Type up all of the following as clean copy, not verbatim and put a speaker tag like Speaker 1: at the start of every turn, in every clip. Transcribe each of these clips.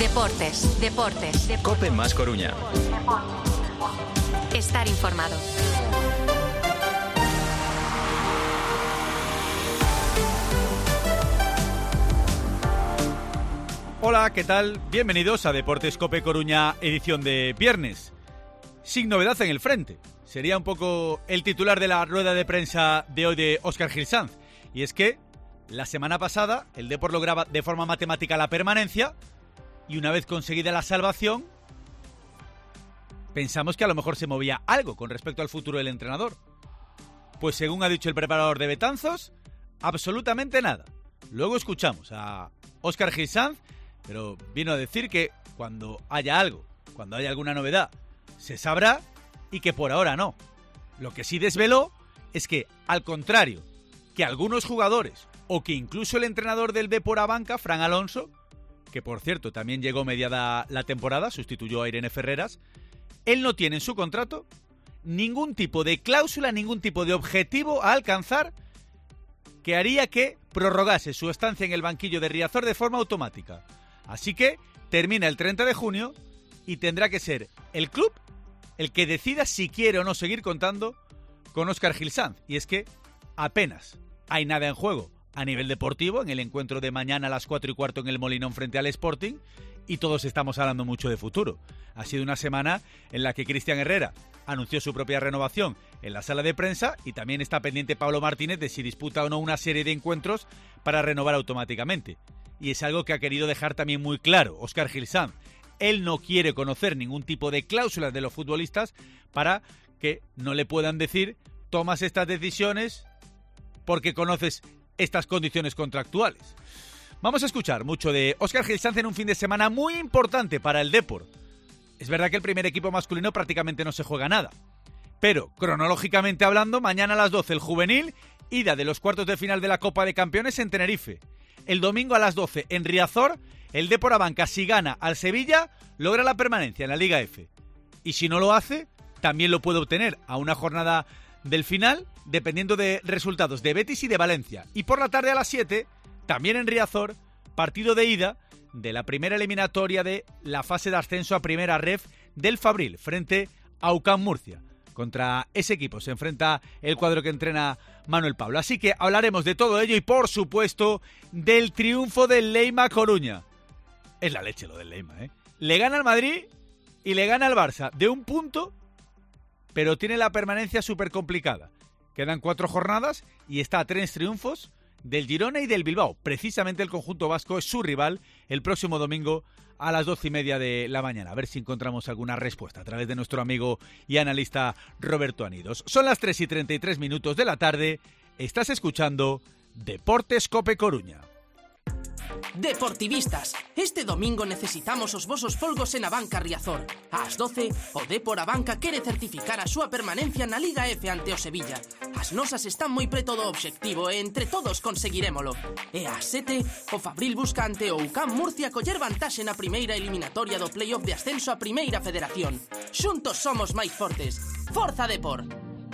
Speaker 1: Deportes.
Speaker 2: COPE más Coruña.
Speaker 1: Estar informado.
Speaker 3: Hola, ¿qué tal? Bienvenidos a Deportes COPE Coruña, edición de viernes. Sin novedad en el frente. Sería un poco el titular de la rueda de prensa de hoy de Óscar Gil Sanz. Y es que la semana pasada el Depor lograba de forma matemática la permanencia y una vez conseguida la salvación pensamos que a lo mejor se movía algo con respecto al futuro del entrenador. Pues según ha dicho el preparador de Betanzos, absolutamente nada. Luego escuchamos a Óscar Gil Sanz, pero vino a decir que cuando haya algo, cuando haya alguna novedad, se sabrá y que por ahora no. Lo que sí desveló es que, al contrario que algunos jugadores o que incluso el entrenador del Depor a banca, Fran Alonso, que por cierto también llegó mediada la temporada, sustituyó a Irene Ferreras, él no tiene en su contrato ningún tipo de cláusula, ningún tipo de objetivo a alcanzar que haría que prorrogase su estancia en el banquillo de Riazor de forma automática. Así que termina el 30 de junio y tendrá que ser el club el que decida si quiere o no seguir contando con Óscar Gil Sanz. Y es que apenas hay nada en juego a nivel deportivo en el encuentro de mañana a las 4:15 en el Molinón frente al Sporting y todos estamos hablando mucho de futuro. Ha sido una semana en la que Cristian Herrera anunció su propia renovación en la sala de prensa y también está pendiente Pablo Martínez de si disputa o no una serie de encuentros para renovar automáticamente. Y es algo que ha querido dejar también muy claro Óscar Gil Sanz. Él no quiere conocer ningún tipo de cláusulas de los futbolistas para que no le puedan decir tomas estas decisiones porque conoces estas condiciones contractuales. Vamos a escuchar mucho de Óscar Gil Sanz en un fin de semana muy importante para el Depor. Es verdad que el primer equipo masculino prácticamente no se juega nada, pero cronológicamente hablando, mañana a las 12 el juvenil, ida de los cuartos de final de la Copa de Campeones en Tenerife. El domingo a las 12 en Riazor, el Depor a banca, si gana al Sevilla, logra la permanencia en la Liga F. Y si no lo hace, también lo puede obtener a una jornada del final, dependiendo de resultados de Betis y de Valencia. Y por la tarde a las 7, también en Riazor, partido de ida de la primera eliminatoria de la fase de ascenso a Primera Ref del Fabril, frente a UCAM Murcia. Contra ese equipo se enfrenta el cuadro que entrena Manuel Pablo. Así que hablaremos de todo ello y, por supuesto, del triunfo del Leima Coruña. Es la leche lo del Leima, ¿eh? Le gana al Madrid y le gana al Barça de un punto, pero tiene la permanencia súper complicada. Quedan 4 jornadas y está a 3 triunfos del Girona y del Bilbao. Precisamente el conjunto vasco es su rival el próximo domingo a las 12:30 de la mañana. A ver si encontramos alguna respuesta a través de nuestro amigo y analista Roberto Anidos. Son las 3:33 de la tarde. Estás escuchando Deportes COPE Coruña.
Speaker 4: Deportivistas, este domingo necesitamos os vosos folgos en a banca Riazor. Ás 12, o Depor a banca quere certificar a súa permanencia na Liga F ante o Sevilla. As nosas están moi preto do obxectivo e entre todos conseguirémolo. E ás 7, o Fabril busca ante o UCAM Murcia coller vantaxe na primeira eliminatoria do playoff de ascenso a Primeira Federación. Xuntos somos máis fortes. Forza Depor!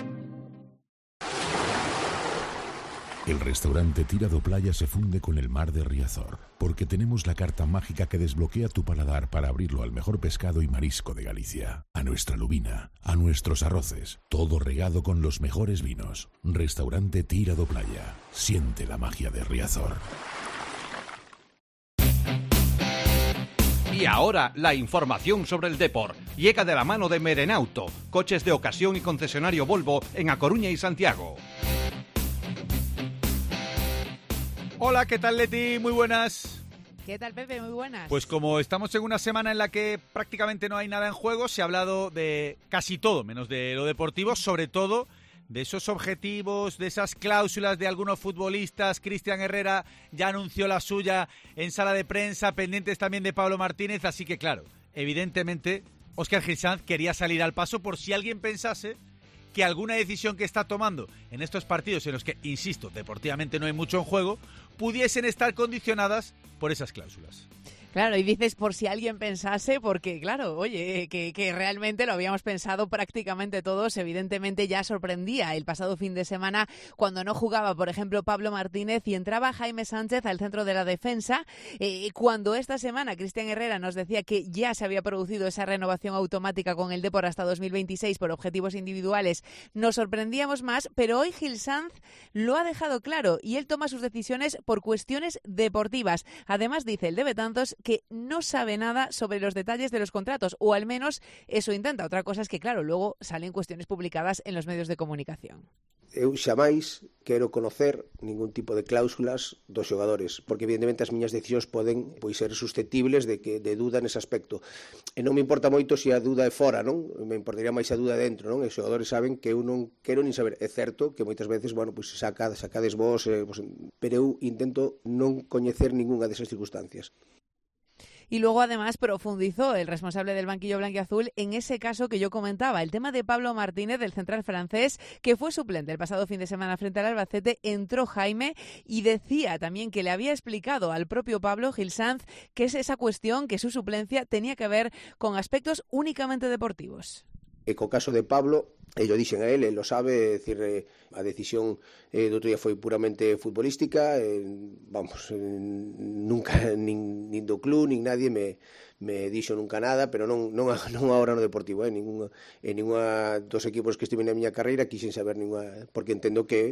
Speaker 5: El restaurante Tirado Playa se funde con el mar de Riazor, porque tenemos la carta mágica que desbloquea tu paladar para abrirlo al mejor pescado y marisco de Galicia, a nuestra lubina, a nuestros arroces, todo regado con los mejores vinos. Restaurante Tirado Playa, siente la magia de Riazor.
Speaker 6: Y ahora la información sobre el Depor llega de la mano de Merenauto, coches de ocasión y concesionario Volvo en A Coruña y Santiago.
Speaker 3: Hola, ¿qué tal, Leti? Muy buenas.
Speaker 7: ¿Qué tal, Pepe? Muy buenas.
Speaker 3: Pues como estamos en una semana en la que prácticamente no hay nada en juego, se ha hablado de casi todo, menos de lo deportivo, sobre todo de esos objetivos, de esas cláusulas de algunos futbolistas. Cristian Herrera ya anunció la suya en sala de prensa, pendientes también de Pablo Martínez, así que claro, evidentemente Óscar Gil Sanz quería salir al paso por si alguien pensase que alguna decisión que está tomando en estos partidos en los que, insisto, deportivamente no hay mucho en juego, pudiesen estar condicionadas por esas cláusulas.
Speaker 7: Claro, y dices por si alguien pensase, porque claro, oye, que realmente lo habíamos pensado prácticamente todos. Evidentemente ya sorprendía el pasado fin de semana cuando no jugaba, por ejemplo, Pablo Martínez y entraba Jaime Sánchez al centro de la defensa. Cuando esta semana Cristian Herrera nos decía que ya se había producido esa renovación automática con el Depor hasta 2026 por objetivos individuales, nos sorprendíamos más, pero hoy Gil Sanz lo ha dejado claro y él toma sus decisiones por cuestiones deportivas. Además, dice el de Betanzos que no sabe nada sobre los detalles de los contratos, o al menos eso intenta. Otra cosa es que, claro, luego salen cuestiones publicadas en los medios de comunicación.
Speaker 1: Eu xamais quero conocer ningún tipo de cláusulas dos xogadores, porque evidentemente as miñas decisións poden ser susceptibles de dúda nese aspecto. E non me importa moito se a dúda é fora, non? Me importaría máis a dúda dentro, non? E os xogadores saben que eu non quero nin saber. É certo que moitas veces, sacades vos, pero eu intento non coñecer ningunha desas circunstancias.
Speaker 7: Y luego, además, profundizó el responsable del banquillo blanquiazul en ese caso que yo comentaba, el tema de Pablo Martínez, del central francés, que fue suplente el pasado fin de semana frente al Albacete. Entró Jaime y decía también que le había explicado al propio Pablo Gil Sanz que es esa cuestión, que su suplencia tenía que ver con aspectos únicamente deportivos.
Speaker 1: E co caso de Pablo, ello dixen a ele lo sabe, é dicir, a decisión do outro día foi puramente futbolística, nunca nin do club, nin nadie me dixo nunca nada, pero non agora no Deportivo, ningún dos equipos que estive na miña carreira quixen saber ninguna, porque entendo que,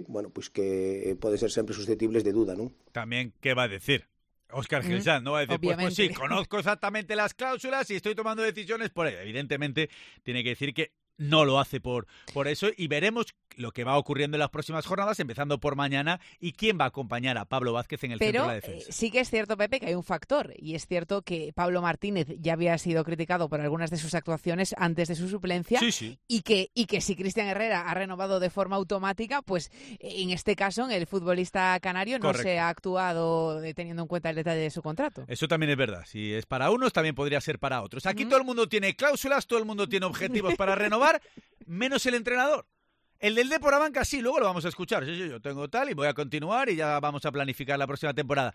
Speaker 1: que pode ser sempre susceptibles de duda, non?
Speaker 3: También, ¿qué va a decir? Óscar Gil Sanz no va a decir, pues sí, conozco exactamente las cláusulas y estoy tomando decisiones por ello. Evidentemente tiene que decir que no lo hace por eso, y veremos lo que va ocurriendo en las próximas jornadas, empezando por mañana, y quién va a acompañar a Pablo Vázquez en el centro de la defensa.
Speaker 7: Pero sí que es cierto, Pepe, que hay un factor, y es cierto que Pablo Martínez ya había sido criticado por algunas de sus actuaciones antes de su suplencia,
Speaker 3: sí.
Speaker 7: y que si Cristian Herrera ha renovado de forma automática, pues en este caso en el futbolista canario no se ha actuado teniendo en cuenta el detalle de su contrato.
Speaker 3: Eso también es verdad, si es para unos también podría ser para otros. Aquí todo el mundo tiene cláusulas, todo el mundo tiene objetivos para renovar, menos el entrenador. El del Depor Abanca sí, luego lo vamos a escuchar. Sí, yo tengo tal y voy a continuar y ya vamos a planificar la próxima temporada.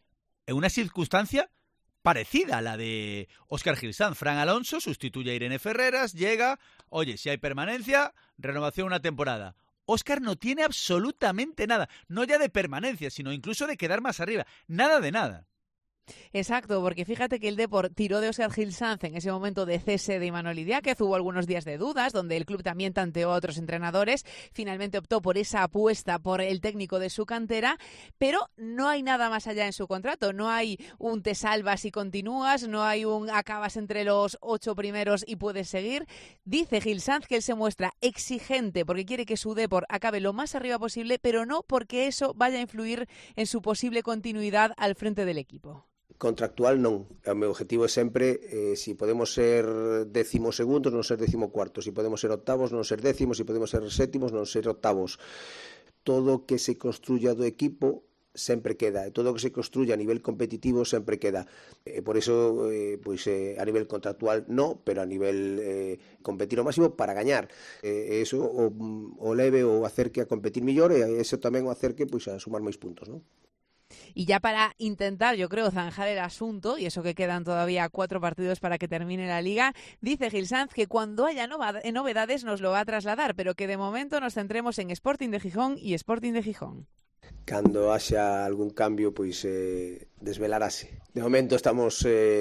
Speaker 3: En una circunstancia parecida a la de Óscar Gil Sanz. Fran Alonso sustituye a Irene Ferreras, llega, oye, si hay permanencia, renovación una temporada. Óscar no tiene absolutamente nada, no ya de permanencia, sino incluso de quedar más arriba. Nada de nada.
Speaker 7: Exacto, porque fíjate que el Depor tiró de Óscar Gil Sanz en ese momento de cese de Imanol Idiáquez. Hubo algunos días de dudas, donde el club también tanteó a otros entrenadores. Finalmente optó por esa apuesta por el técnico de su cantera, pero no hay nada más allá en su contrato. No hay un te salvas y continúas, no hay un acabas entre los 8 primeros y puedes seguir. Dice Gil Sanz que él se muestra exigente porque quiere que su Depor acabe lo más arriba posible, pero no porque eso vaya a influir en su posible continuidad al frente del equipo.
Speaker 1: Contractual non. O meu objetivo é sempre, si podemos ser 12º, non ser 14º. Si podemos ser octavos, non ser décimos. Si podemos ser sétimos, non ser octavos. Todo que se construya do equipo sempre queda. Todo que se construya a nivel competitivo sempre queda. Por eso, a nivel contractual no, pero a nivel competir ao máximo para gañar. Eso o leve ou acerque a competir mellor, e eso tamén o acerque a sumar máis puntos, non?
Speaker 7: Y ya para intentar, yo creo, zanjar el asunto, y eso que quedan todavía 4 partidos para que termine la Liga, dice Gil Sanz que cuando haya novedades nos lo va a trasladar, pero que de momento nos centremos en Sporting de Gijón y Sporting de Gijón.
Speaker 1: Cando haxa algún cambio, desvelarase. De momento estamos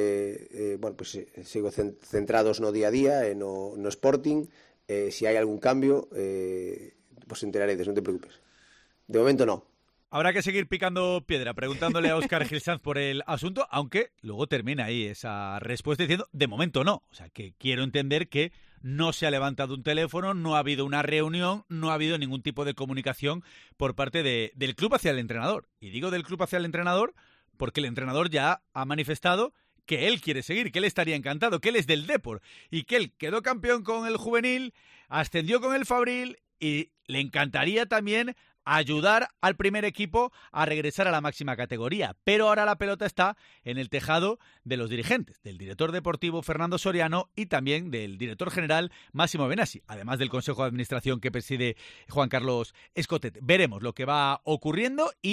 Speaker 1: sigo centrados no día a día e no Sporting. Si hai algún cambio, enteraredes, non te preocupes. De momento no.
Speaker 3: Habrá que seguir picando piedra, preguntándole a Óscar Gil Sanz por el asunto, aunque luego termina ahí esa respuesta diciendo, de momento no. O sea, que quiero entender que no se ha levantado un teléfono, no ha habido una reunión, no ha habido ningún tipo de comunicación por parte del club hacia el entrenador. Y digo del club hacia el entrenador porque el entrenador ya ha manifestado que él quiere seguir, que él estaría encantado, que él es del Depor y que él quedó campeón con el juvenil, ascendió con el Fabril y le encantaría también ayudar al primer equipo a regresar a la máxima categoría. Pero ahora la pelota está en el tejado de los dirigentes, del director deportivo Fernando Soriano y también del director general Máximo Benassi, además del Consejo de Administración que preside Juan Carlos Escotet. Veremos lo que va ocurriendo y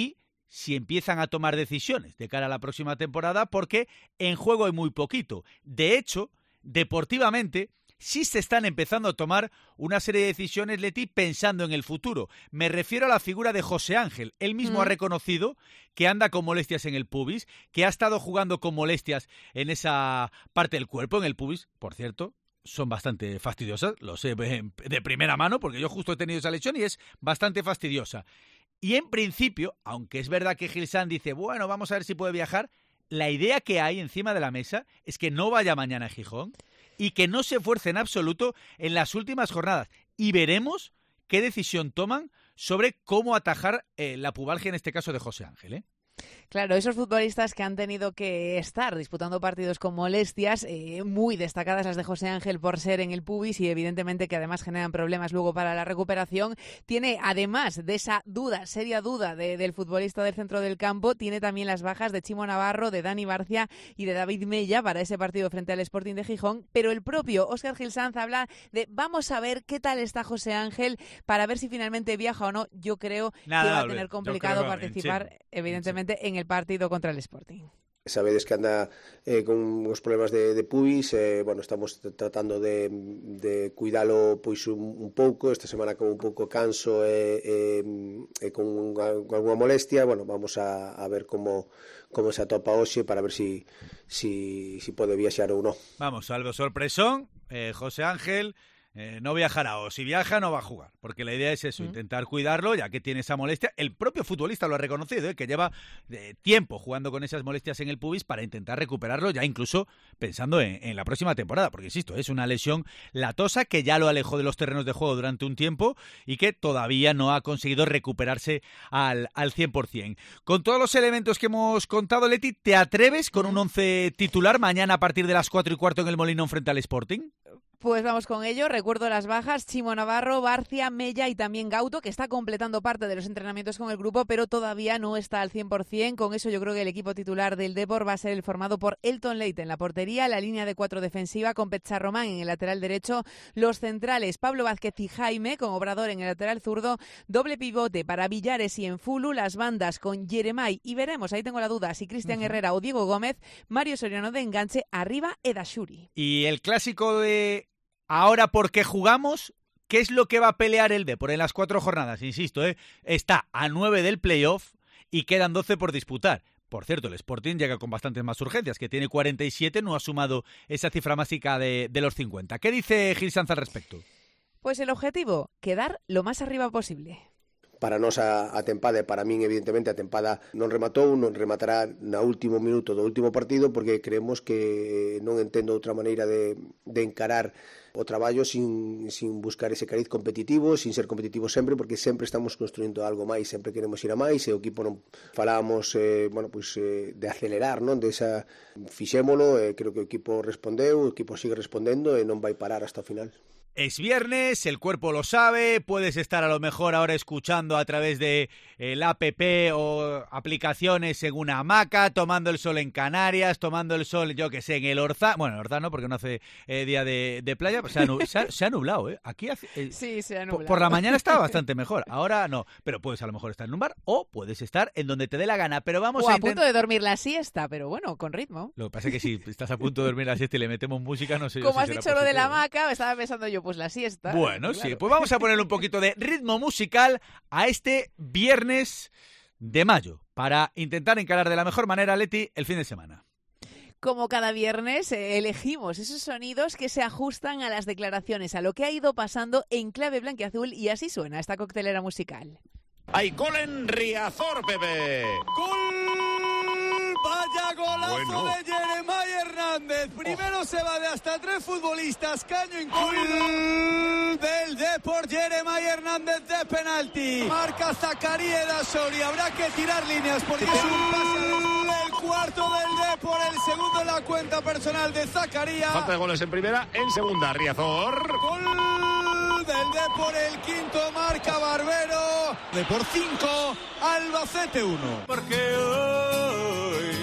Speaker 3: si empiezan a tomar decisiones de cara a la próxima temporada, porque en juego hay muy poquito. De hecho, deportivamente, sí se están empezando a tomar una serie de decisiones, Leti, pensando en el futuro. Me refiero a la figura de José Ángel. Él mismo ha reconocido que anda con molestias en el pubis, que ha estado jugando con molestias en esa parte del cuerpo, en el pubis, por cierto. Son bastante fastidiosas, lo sé de primera mano, porque yo justo he tenido esa lesión y es bastante fastidiosa. Y en principio, aunque es verdad que Gil Sanz dice, bueno, vamos a ver si puede viajar, la idea que hay encima de la mesa es que no vaya mañana a Gijón y que no se esfuerce en absoluto en las últimas jornadas. Y veremos qué decisión toman sobre cómo atajar la pubalgia, en este caso de José Ángel, ¿eh?
Speaker 7: Claro, esos futbolistas que han tenido que estar disputando partidos con molestias, muy destacadas las de José Ángel por ser en el pubis y evidentemente que además generan problemas luego para la recuperación, tiene además de esa duda, seria duda del futbolista del centro del campo, tiene también las bajas de Chimo Navarro, de Dani Barcia y de David Mella para ese partido frente al Sporting de Gijón, pero el propio Óscar Gil Sanz habla de vamos a ver qué tal está José Ángel para ver si finalmente viaja o no. Yo creo que va a tener complicado participar, evidentemente, en el partido contra el Sporting.
Speaker 1: Sabedes que anda con unos problemas de pubis, bueno, estamos tratando de cuidalo pois un pouco, esta semana con un pouco canso con alguna molestia, bueno, vamos a ver como se atopa hoxe para ver si pode viaxar ou non.
Speaker 3: Vamos, salvo sorpresón, José Ángel no viajará, o si viaja no va a jugar, porque la idea es eso, intentar cuidarlo, ya que tiene esa molestia. El propio futbolista lo ha reconocido, que lleva tiempo jugando con esas molestias en el pubis para intentar recuperarlo, ya incluso pensando en la próxima temporada, porque insisto, es una lesión latosa que ya lo alejó de los terrenos de juego durante un tiempo y que todavía no ha conseguido recuperarse al 100%. Con todos los elementos que hemos contado, Leti, ¿te atreves con un 11 titular mañana a partir de las 4:15 en el Molinón frente al Sporting?
Speaker 7: Pues vamos con ello. Recuerdo las bajas: Chimo Navarro, Barcia, Mella y también Gauto, que está completando parte de los entrenamientos con el grupo, pero todavía no está al 100%. Con eso yo creo que el equipo titular del Depor va a ser el formado por Elton Leite en la portería, la línea de 4 defensiva con Pecharromán en el lateral derecho, los centrales Pablo Vázquez y Jaime con Obrador en el lateral zurdo, doble pivote para Villares y Enfulu, las bandas con Yeremay y veremos, ahí tengo la duda, si Cristian Herrera o Diego Gómez, Mario Soriano de enganche, arriba Edashuri.
Speaker 3: Y el clásico de ahora, ¿por qué jugamos? ¿Qué es lo que va a pelear el Depor en las 4 jornadas? Insisto, está a 9 del playoff y quedan 12 por disputar. Por cierto, el Sporting llega con bastantes más urgencias, que tiene 47, no ha sumado esa cifra mágica de los 50. ¿Qué dice Gil Sanz al respecto?
Speaker 7: Pues el objetivo, quedar lo más arriba posible.
Speaker 1: Para nós a tempada, e para min evidentemente a tempada non rematou, non rematará na último minuto do último partido, porque creemos que non entendo outra maneira de encarar o traballo sin buscar ese cariz competitivo, sin ser competitivo sempre, porque sempre estamos construindo algo máis, sempre queremos ir a máis, e o equipo non falábamos de acelerar, non? Desa fixémolo, creo que o equipo respondeu, o equipo sigue respondendo e non vai parar hasta o final.
Speaker 3: Es viernes, el cuerpo lo sabe, puedes estar a lo mejor ahora escuchando a través de el app o aplicaciones en una hamaca, tomando el sol en Canarias, tomando el sol, yo que sé, en el Orzá. Bueno, el Orzá no, porque no hace día de playa, pues se ha nublado, ¿eh? Aquí
Speaker 7: sí, se ha nublado.
Speaker 3: Por la mañana estaba bastante mejor, ahora no, pero puedes a lo mejor estar en un bar o puedes estar en donde te dé la gana, pero vamos
Speaker 7: a punto de dormir la siesta, pero bueno, con ritmo.
Speaker 3: Lo que pasa es que si estás a punto de dormir la siesta y le metemos música, no sé.
Speaker 7: Como has
Speaker 3: si
Speaker 7: dicho lo de la hamaca, estaba pensando yo, pues la siesta.
Speaker 3: Bueno,
Speaker 7: claro.
Speaker 3: Sí, pues vamos a ponerle un poquito de ritmo musical a este viernes de mayo para intentar encarar de la mejor manera, Leti, el fin de semana.
Speaker 7: Como cada viernes, elegimos esos sonidos que se ajustan a las declaraciones, a lo que ha ido pasando en clave blanquiazul, y así suena esta coctelera musical.
Speaker 2: ¡Hay gol en Riazor, Pepe!
Speaker 8: ¡Gol! ¡Vaya golazo de Yeremay Hernández! Primero se va de hasta 3 futbolistas, caño incluido. Del Depor, Yeremay Hernández de penalti. Marca Zacarías Edashuri. Habrá que tirar líneas porque es un pase. El cuarto del Depor, el segundo en la cuenta personal de Zacarías.
Speaker 2: Falta de goles en primera, en segunda, Riazor.
Speaker 8: Gol del Depor, el quinto marca Barbero. Depor 5, Albacete 1.
Speaker 9: Porque hoy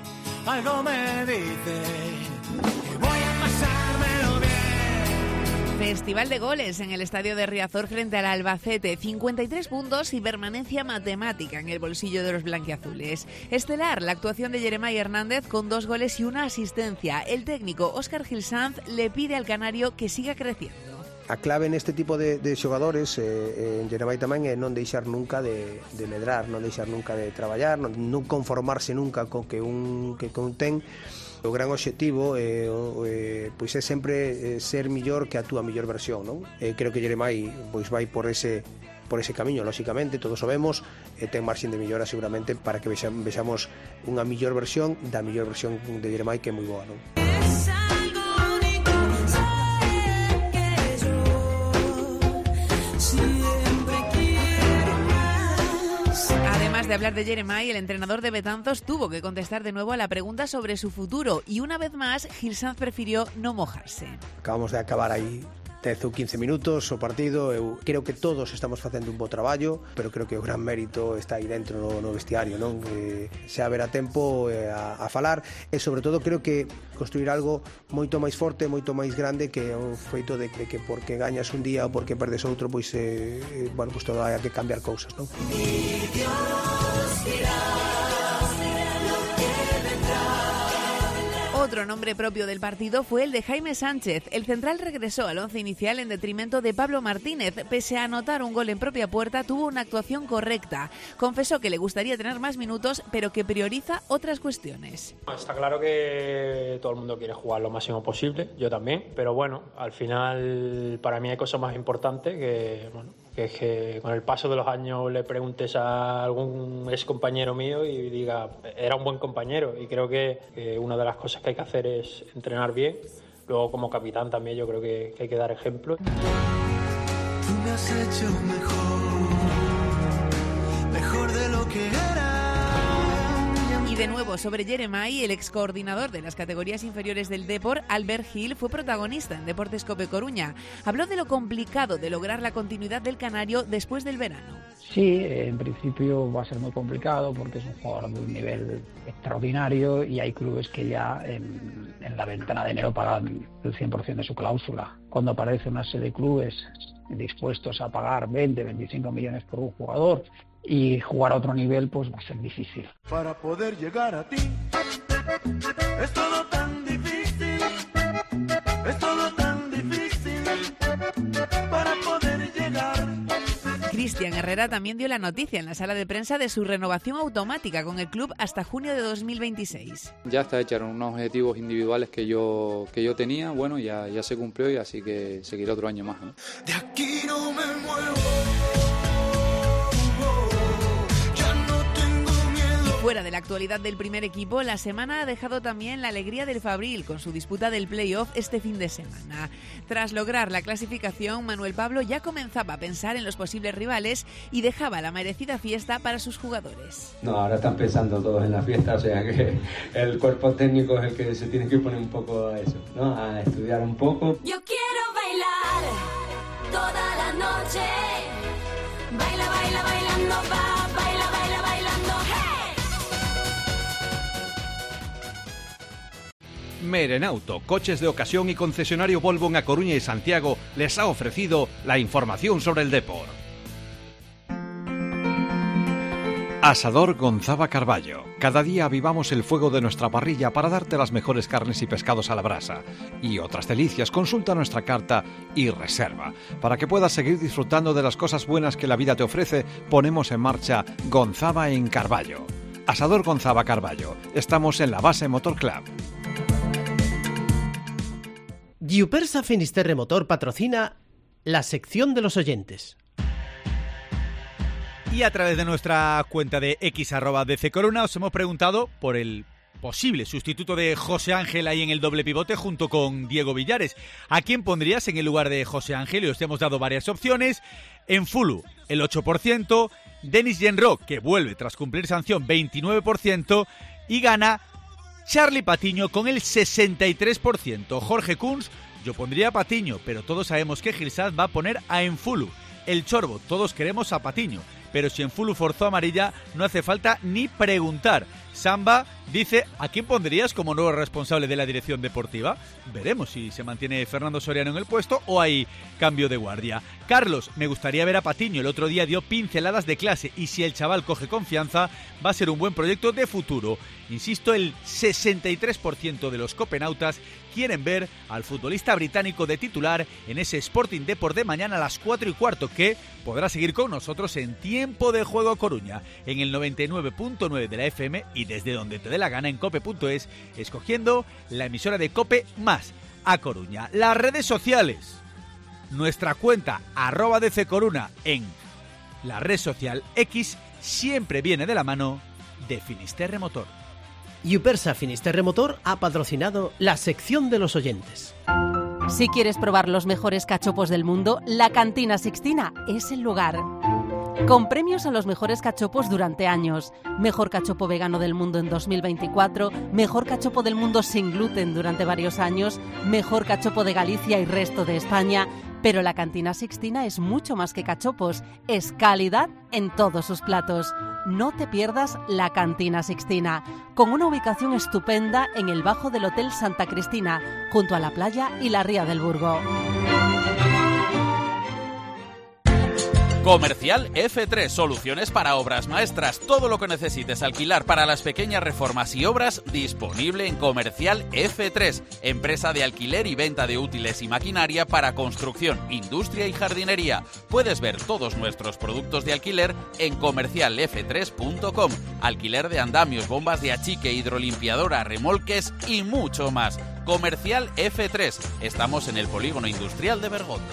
Speaker 9: algo me dice que voy a pasármelo bien.
Speaker 7: Festival de goles en el estadio de Riazor frente al Albacete. 53 puntos y permanencia matemática en el bolsillo de los blanquiazules. Estelar, la actuación de Jeremai Hernández con 2 goles y 1 asistencia. El técnico Óscar Gil Sanz le pide al canario que siga creciendo.
Speaker 1: A clave neste tipo de xogadores en Jeremai tamén é non deixar nunca de medrar, non deixar nunca de traballar, non conformarse nunca co que un ten. O gran obxectivo pois é sempre ser millor que a túa millor versión, non? Creo que Jeremai pois vai por ese camiño, lóxicamente, todos o vemos, ten marxen de millora seguramente para que vexamos unha millor versión da millor versión de Jeremai, que é moi boa, non?
Speaker 7: Además de hablar de Jeremai, el entrenador de Betanzos tuvo que contestar de nuevo a la pregunta sobre su futuro y una vez más Gil Sanz prefirió no mojarse.
Speaker 1: Acabamos de acabar aí 10 ou 15 minutos o partido. Eu creo que todos estamos facendo un bo traballo, pero creo que o gran mérito está aí dentro no vestiario, non? Xa haberá tempo a falar e sobre todo creo que construir algo moito máis forte, moito máis grande que o feito de que porque gañas un día ou porque perdes outro, pois bueno, pois todo hai que cambiar cousas, non?
Speaker 7: Otro nombre propio del partido fue el de Jaime Sánchez. El central regresó al once inicial en detrimento de Pablo Martínez. Pese a anotar un gol en propia puerta, tuvo una actuación correcta. Confesó que le gustaría tener más minutos, pero que prioriza otras cuestiones.
Speaker 10: Está claro que todo el mundo quiere jugar lo máximo posible, yo también, pero bueno, al final para mí hay cosas más importantes que es que con el paso de los años le preguntes a algún ex compañero mío y diga, era un buen compañero, y creo que una de las cosas que hay que hacer es entrenar bien. Luego como capitán también yo creo que hay que dar ejemplo.
Speaker 9: Tú me has hecho mejor de lo que era.
Speaker 7: Y de nuevo sobre Jeremai, el ex coordinador de las categorías inferiores del Depor, Albert Gil, fue protagonista en Deportes Cope Coruña. Habló de lo complicado de lograr la continuidad del canario después del verano.
Speaker 11: Sí, en principio va a ser muy complicado porque es un jugador de un nivel extraordinario y hay clubes que ya en la ventana de enero pagan el 100% de su cláusula. Cuando aparece una serie de clubes dispuestos a pagar 20, 25 millones por un jugador y jugar a otro nivel, pues va a ser difícil.
Speaker 9: Para poder llegar a ti es todo tan difícil, es todo tan difícil para poder llegar.
Speaker 7: Cristian Herrera también dio la noticia en la sala de prensa de su renovación automática con el club hasta junio de 2026.
Speaker 12: Ya está hecha, eran unos objetivos individuales que yo tenía, bueno, ya se cumplió y así que seguiré otro año más, ¿no?
Speaker 9: De aquí no me muevo.
Speaker 7: Fuera de la actualidad del primer equipo, la semana ha dejado también la alegría del Fabril con su disputa del play-off este fin de semana. Tras lograr la clasificación, Manuel Pablo ya comenzaba a pensar en los posibles rivales y dejaba la merecida fiesta para sus jugadores.
Speaker 13: No, ahora están pensando todos en la fiesta, o sea que el cuerpo técnico es el que se tiene que poner un poco a eso, ¿no? A estudiar un poco.
Speaker 14: Yo quiero bailar toda la noche. Baila, baila, bailando, va, baila, baila, bailando, hey.
Speaker 6: Merenauto, coches de ocasión y concesionario Volvo en A Coruña y Santiago, les ha ofrecido la información sobre el Depor. Asador Gonzava Carballo. Cada día avivamos el fuego de nuestra parrilla para darte las mejores carnes y pescados a la brasa. Y otras delicias, consulta nuestra carta y reserva. Para que puedas seguir disfrutando de las cosas buenas que la vida te ofrece, ponemos en marcha Gonzava en Carballo. Asador Gonzava Carballo. Estamos en la base Motor Club.
Speaker 15: Giupersa Finisterre Motor patrocina la sección de los oyentes.
Speaker 3: Y a través de nuestra cuenta de x@dccoruna os hemos preguntado por el posible sustituto de José Ángel ahí en el doble pivote junto con Diego Villares. ¿A quién pondrías en el lugar de José Ángel? Y os hemos dado varias opciones. En Fulu, el 8%, Denis Genro, que vuelve tras cumplir sanción, 29%, y gana Charlie Patiño con el 63%. Jorge Kunz, yo pondría a Patiño, pero todos sabemos que Gil Sanz va a poner a Enfulu. El Chorbo, todos queremos a Patiño, pero si Enfulu forzó amarilla no hace falta ni preguntar. Samba dice: ¿a quién pondrías como nuevo responsable de la dirección deportiva? Veremos si se mantiene Fernando Soriano en el puesto o hay cambio de guardia. Carlos: me gustaría ver a Patiño, el otro día dio pinceladas de clase y si el chaval coge confianza va a ser un buen proyecto de futuro. Insisto, el 63% de los copenautas quieren ver al futbolista británico de titular en ese Sporting Deport de mañana a las 4:15, que podrá seguir con nosotros en Tiempo de Juego Coruña, en el 99.9 de la FM y desde donde te dé la gana en cope.es, escogiendo la emisora de Cope más a Coruña. Las redes sociales, nuestra cuenta @DCCoruna en la red social X siempre viene de la mano de Finisterre Motor.
Speaker 15: Yupersa Finisterre Motor ha patrocinado la sección de los oyentes.
Speaker 16: Si quieres probar los mejores cachopos del mundo, la Cantina Sixtina es el lugar. Con premios a los mejores cachopos durante años. Mejor cachopo vegano del mundo en 2024, mejor cachopo del mundo sin gluten durante varios años, mejor cachopo de Galicia y resto de España. Pero la Cantina Sixtina es mucho más que cachopos, es calidad en todos sus platos. No te pierdas la Cantina Sixtina, con una ubicación estupenda en el bajo del Hotel Santa Cristina, junto a la playa y la ría del Burgo.
Speaker 17: Comercial F3, soluciones para obras maestras. Todo lo que necesites alquilar para las pequeñas reformas y obras, disponible en Comercial F3, empresa de alquiler y venta de útiles y maquinaria para construcción, industria y jardinería. Puedes ver todos nuestros productos de alquiler en comercialf3.com. Alquiler de andamios, bombas de achique, hidrolimpiadora, remolques y mucho más. Comercial F3. Estamos en el Polígono Industrial de Bergondo.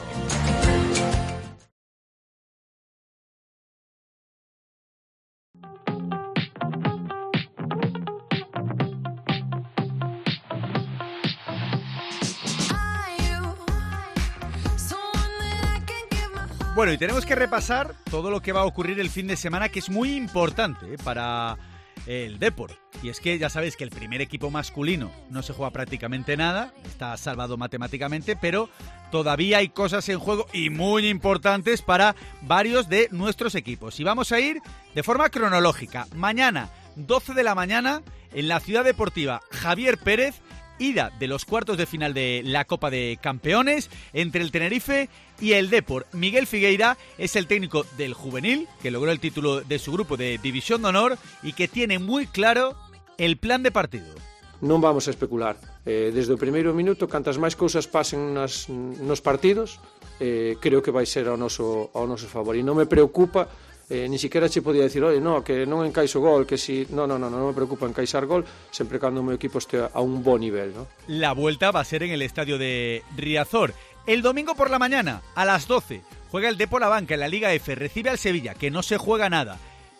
Speaker 3: Bueno, y tenemos que repasar todo lo que va a ocurrir el fin de semana, que es muy importante para el Depor. Y es que ya sabéis que el primer equipo masculino no se juega prácticamente nada, está salvado matemáticamente, pero todavía hay cosas en juego y muy importantes para varios de nuestros equipos. Y vamos a ir de forma cronológica. Mañana, 12 de la mañana, en la Ciudad Deportiva Javier Pérez, ida de los cuartos de final de la Copa de Campeones entre el Tenerife y el Depor. Miguel Figueira es el técnico del juvenil, que logró el título de su grupo de División de Honor y que tiene muy claro el plan de partido.
Speaker 18: Non vamos a especular. Desde o primeiro minuto, cantas máis cousas pasen nos partidos, creo que vai ser ao noso favor. E non me preocupa, ni siquiera che podía decir, oye, no, que non encaixo gol, que si... No me preocupa encaixar gol, sempre cando o meu equipo este a un bon nivel, ¿no?
Speaker 3: La vuelta va a ser en el estadio de Riazor. El domingo por la mañana, a las 12, juega el Depor a banca en la Liga F, recibe al Sevilla, que no se juega nada.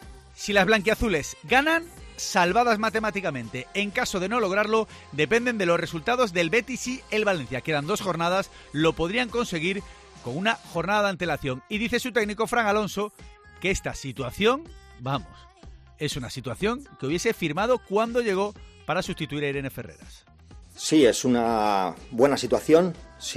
Speaker 3: Si las blanquiazules ganan, salvadas matemáticamente. En caso de no lograrlo, dependen de los resultados del Betis y el Valencia. Quedan 2 jornadas, lo podrían conseguir con una jornada de antelación. Y dice su técnico, Fran Alonso, que esta situación, vamos, es una situación que hubiese firmado cuando llegó para sustituir a Irene Ferreras.
Speaker 19: Sí, es una buena situación.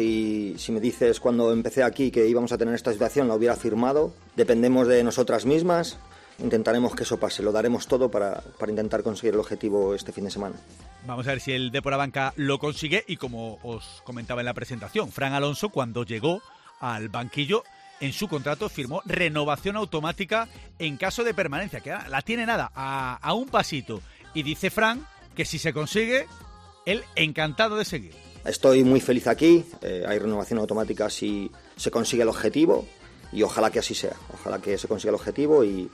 Speaker 19: Si me dices cuando empecé aquí que íbamos a tener esta situación, la hubiera firmado. Dependemos de nosotras mismas. Intentaremos que eso pase, lo daremos todo para intentar conseguir el objetivo este fin de semana.
Speaker 3: Vamos a ver si el Depor a banca lo consigue y como os comentaba en la presentación, Fran Alonso cuando llegó al banquillo en su contrato firmó renovación automática en caso de permanencia, que la tiene nada, a un pasito. Y dice Fran que si se consigue, él encantado de seguir.
Speaker 19: Estoy muy feliz aquí, hay renovación automática si se consigue el objetivo y ojalá que así sea, ojalá que se consiga el objetivo y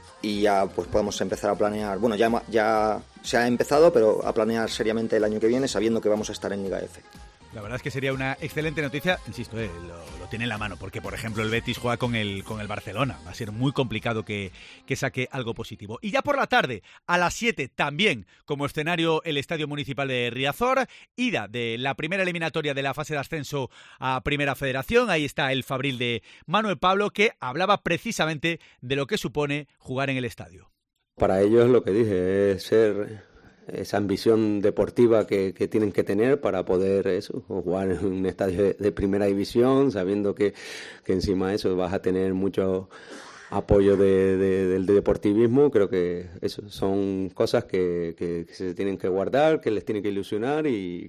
Speaker 19: ya pues podemos empezar a planear, bueno ya se ha empezado, pero a planear seriamente el año que viene sabiendo que vamos a estar en Liga F.
Speaker 3: La verdad es que sería una excelente noticia, insisto, lo tiene en la mano, porque por ejemplo el Betis juega con el Barcelona, va a ser muy complicado que saque algo positivo. Y ya por la tarde, a las 7 también, como escenario el Estadio Municipal de Riazor, ida de la primera eliminatoria de la fase de ascenso a Primera Federación, ahí está el Fabril de Manuel Pablo, que hablaba precisamente de lo que supone jugar en el estadio.
Speaker 13: Para ellos lo que dije es ser... esa ambición deportiva que tienen que tener para poder jugar en un estadio de primera división, sabiendo que encima de eso vas a tener muchos
Speaker 20: apoyo del deportivismo. Creo que eso son cosas que se tienen que guardar, que les tienen que ilusionar y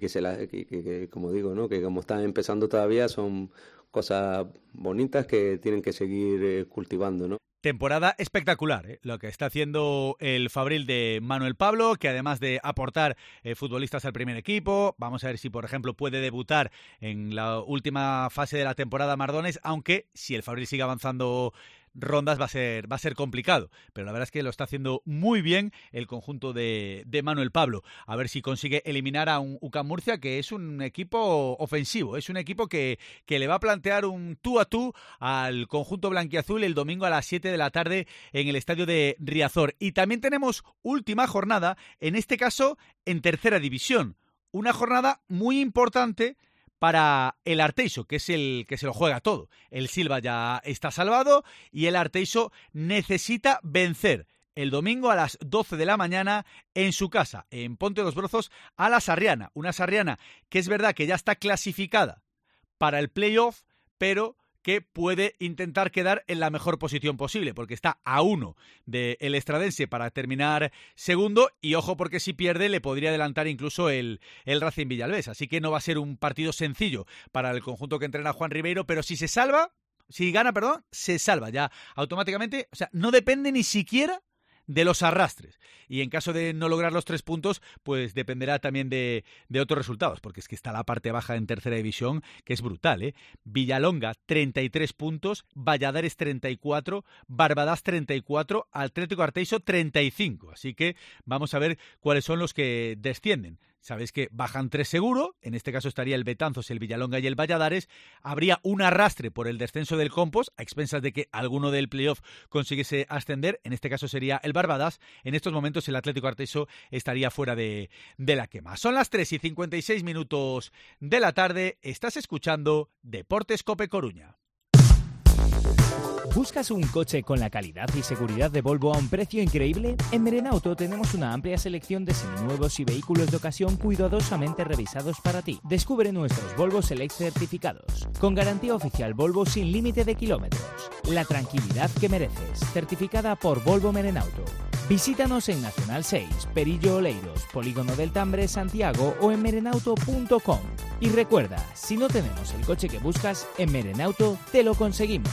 Speaker 20: que como digo, ¿no? Que como están empezando todavía son cosas bonitas que tienen que seguir cultivando, ¿no?
Speaker 3: Temporada espectacular, ¿eh? Lo que está haciendo el Fabril de Manuel Pablo, que además de aportar futbolistas al primer equipo, vamos a ver si, por ejemplo, puede debutar en la última fase de la temporada Mardones, aunque si el Fabril sigue avanzando rondas va a ser complicado, pero la verdad es que lo está haciendo muy bien el conjunto de Manuel Pablo. A ver si consigue eliminar a un UCAM Murcia, que es un equipo ofensivo, es un equipo que le va a plantear un tú a tú al conjunto blanquiazul el domingo a las 7 de la tarde en el estadio de Riazor. Y también tenemos última jornada, en este caso en tercera división, una jornada muy importante para el Arteixo, que es el que se lo juega todo. El Silva ya está salvado y el Arteixo necesita vencer el domingo a las 12 de la mañana en su casa, en Ponte dos Brozos, a la Sarriana. Una Sarriana que es verdad que ya está clasificada para el playoff, pero que puede intentar quedar en la mejor posición posible, porque está a 1 del Estradense para terminar segundo, y ojo porque si pierde le podría adelantar incluso el Racing Villalbés, así que no va a ser un partido sencillo para el conjunto que entrena Juan Ribeiro, pero si gana, se salva ya automáticamente, o sea, no depende ni siquiera de los arrastres. Y en caso de no lograr los 3 puntos, pues dependerá también de otros resultados, porque es que está la parte baja en tercera división, que es brutal, ¿eh? Villalonga, 33 puntos, Valladares, 34, Barbadas, 34, Atlético Arteixo, 35. Así que vamos a ver cuáles son los que descienden. Sabéis que bajan 3 seguro, en este caso estaría el Betanzos, el Villalonga y el Valladares. Habría un arrastre por el descenso del Compos, a expensas de que alguno del playoff consiguiese ascender, en este caso sería el Barbadas. En estos momentos el Atlético Arteixo estaría fuera de la quema. Son las 3:56 de la tarde, estás escuchando Deportes Cope Coruña.
Speaker 21: ¿Buscas un coche con la calidad y seguridad de Volvo a un precio increíble? En Merenauto tenemos una amplia selección de seminuevos y vehículos de ocasión cuidadosamente revisados para ti. Descubre nuestros Volvo Select certificados, con garantía oficial Volvo sin límite de kilómetros. La tranquilidad que mereces, certificada por Volvo Merenauto. Visítanos en Nacional 6, Perillo Oleiros, Polígono del Tambre, Santiago o en merenauto.com. Y recuerda, si no tenemos el coche que buscas, en Merenauto te lo conseguimos.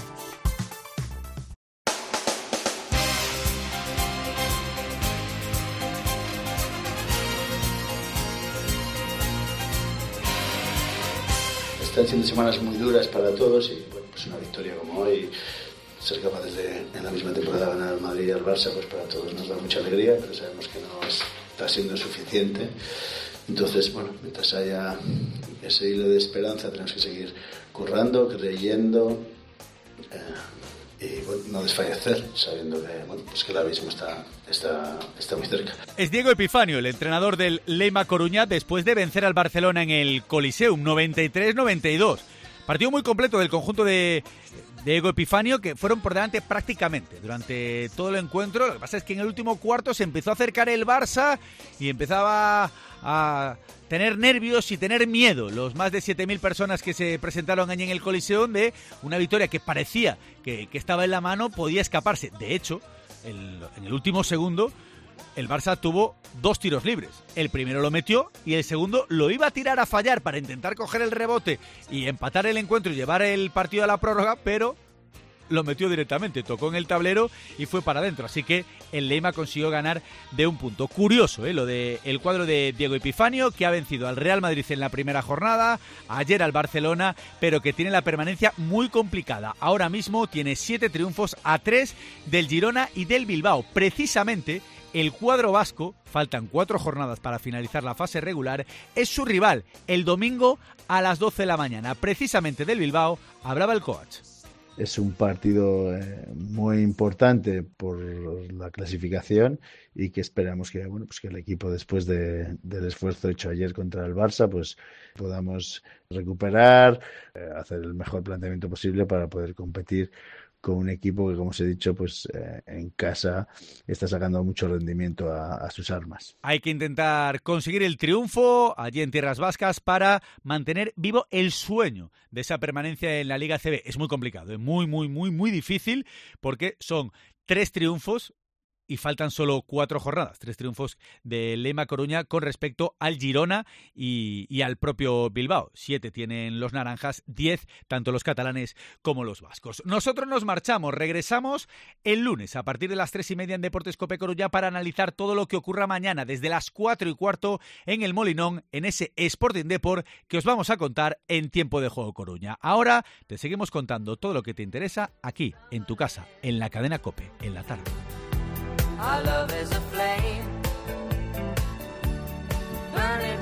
Speaker 22: Están siendo semanas muy duras para todos y bueno, pues una victoria como hoy, ser capaces de en la misma temporada ganar al Madrid y al Barça, pues para todos nos da mucha alegría, pero sabemos que no está siendo suficiente. Entonces, bueno, mientras haya ese hilo de esperanza tenemos que seguir currando, creyendo y bueno, no desfallecer, sabiendo que, bueno, pues que el abismo está muy cerca.
Speaker 3: Es Diego Epifanio, el entrenador del Leima Coruña, después de vencer al Barcelona en el Coliseum 93-92. Partido muy completo del conjunto de Diego Epifanio, que fueron por delante prácticamente durante todo el encuentro. Lo que pasa es que en el último cuarto se empezó a acercar el Barça y empezaba a tener nervios y tener miedo los más de 7.000 personas que se presentaron allí en el Coliseum, de una victoria que parecía que estaba en la mano, podía escaparse. De hecho, en el último segundo el Barça tuvo 2 tiros libres. El primero lo metió y el segundo lo iba a tirar a fallar para intentar coger el rebote y empatar el encuentro y llevar el partido a la prórroga, pero lo metió directamente, tocó en el tablero y fue para adentro. Así que el Leima consiguió ganar de un punto. Curioso, lo del cuadro de Diego Epifanio, que ha vencido al Real Madrid en la primera jornada, ayer al Barcelona, pero que tiene la permanencia muy complicada. Ahora mismo tiene 7 triunfos a 3 del Girona y del Bilbao. Precisamente el cuadro vasco, faltan 4 jornadas para finalizar la fase regular, es su rival el domingo a las 12 de la mañana. Precisamente del Bilbao hablaba el coach.
Speaker 23: Es un partido muy importante por la clasificación y que esperamos que, bueno, pues que el equipo, después del esfuerzo hecho ayer contra el Barça, pues podamos recuperar, hacer el mejor planteamiento posible para poder competir con un equipo que, como os he dicho, pues en casa está sacando mucho rendimiento a sus armas.
Speaker 3: Hay que intentar conseguir el triunfo allí en tierras vascas para mantener vivo el sueño de esa permanencia en la Liga CB. Es muy complicado, es muy difícil, porque son 3 triunfos y faltan solo 4 jornadas, 3 triunfos de Lema Coruña con respecto al Girona y al propio Bilbao. 7 tienen los naranjas, 10 tanto los catalanes como los vascos. Nosotros nos marchamos, regresamos el lunes a partir de las 3:30 en Deportes Cope Coruña para analizar todo lo que ocurra mañana desde las 4:15 en el Molinón, en ese Sporting Deport que os vamos a contar en Tiempo de Juego Coruña. Ahora te seguimos contando todo lo que te interesa aquí, en tu casa, en la cadena Cope, en la tarde.
Speaker 14: Our love is a flame burning